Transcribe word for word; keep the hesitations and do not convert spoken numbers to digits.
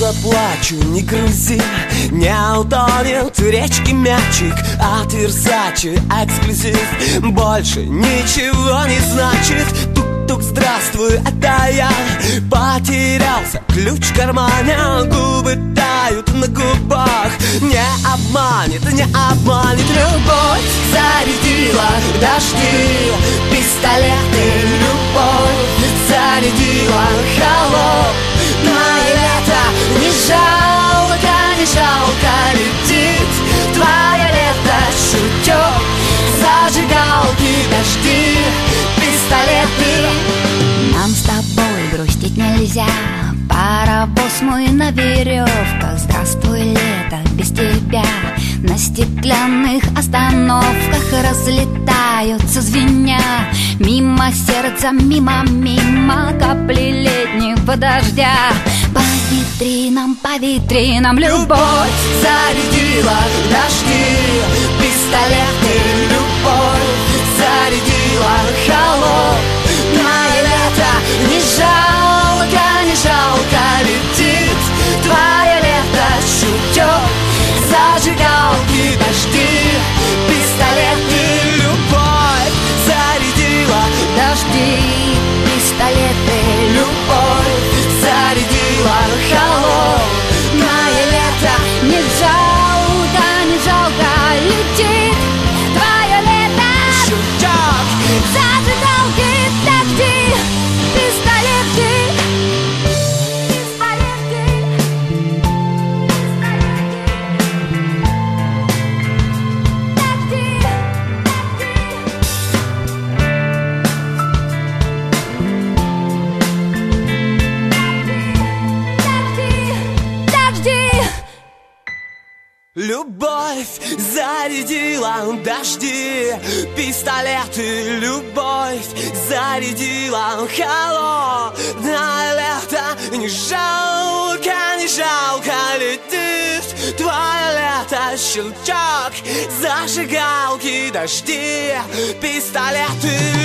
заплачу, не грузи, не утонет в речке мячик от Версачи. Эксклюзив больше ничего не значит. Тук-тук, здравствуй, это я. Потерялся ключ в кармане, губы тают на губах. Не обманет, не обманет любовь. Зарядила дожди, пистолеты, любовь. Зарядила холодное лето. Не жалко, не жалко летит твое лето. Шутёк, зажигалки, дожди, пистолеты. Нам с тобой грустить нельзя, паровоз мой на веревках. Здравствуй, лето, без тебя. На стеклянных остановках разлетаются звеня. Мимо сердца, мимо, мимо капли летнего дождя. По витринам, по витринам любовь. Зарядила дожди, пистолеты, любовь. Зарядила холодное лето. Не жалко, не жалко летит твое лето. Шутёк, зажигалки, дожди, пистолеты, любовь. Зарядила Дожди, пистолеты, любовь. Зарядила холодное лето. не жалко, не жалко летит твое лето. Шутёк, Зажигалки, дожди, пистолеты, пистолеты, дожди, дожди, дожди. любовь. Зарядила дожди, пистолеты, любовь. Зарядила холодное лето. Не жалко, не жалко летит твое лето. Щелчок, зажигалки, дожди, пистолеты.